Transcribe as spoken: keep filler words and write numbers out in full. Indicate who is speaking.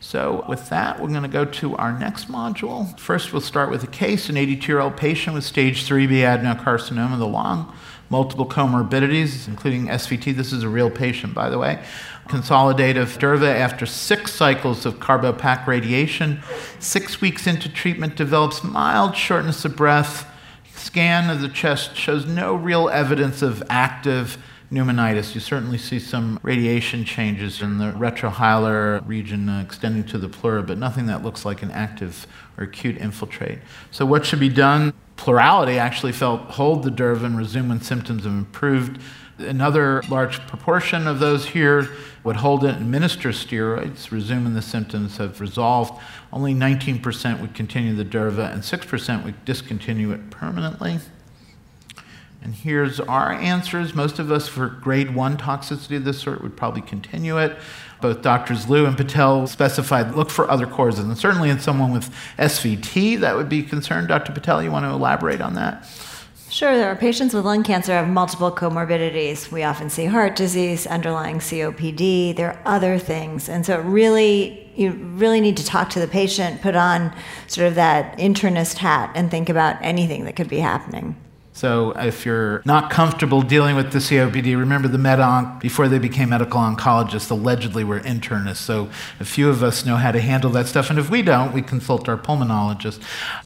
Speaker 1: So with that, we're going to go to our next module. First, we'll start with a case, an eighty-two-year-old patient with stage three B adenocarcinoma of the lung, multiple comorbidities, including S V T. This is a real patient, by the way. Consolidative durva after six cycles of carbopac radiation. Six weeks into treatment, develops mild shortness of breath. Scan of the chest shows no real evidence of active pneumonitis. You certainly see some radiation changes in the retrohilar region uh, extending to the pleura, but nothing that looks like an active or acute infiltrate. So what should be done? Plurality actually felt hold the durva and resume when symptoms have improved. Another large proportion of those here would hold it and administer steroids, resume when the symptoms have resolved. Only nineteen percent would continue the durva, and six percent would discontinue it permanently. And here's our answers. Most of us for grade one toxicity of this sort would probably continue it. Both Doctors Liu and Patel specified look for other causes, and certainly in someone with S V T that would be concerned. Doctor Patel, you want to elaborate on that?
Speaker 2: Sure. There are patients with lung cancer who have multiple comorbidities. We often see heart disease, underlying C O P D. There are other things. And so it really, you really need to talk to the patient, put on sort of that internist hat, and think about anything that could be happening.
Speaker 1: So if you're not comfortable dealing with the C O P D, remember the med-onc, before they became medical oncologists, allegedly were internists. So a few of us know how to handle that stuff. And if we don't, we consult our pulmonologist.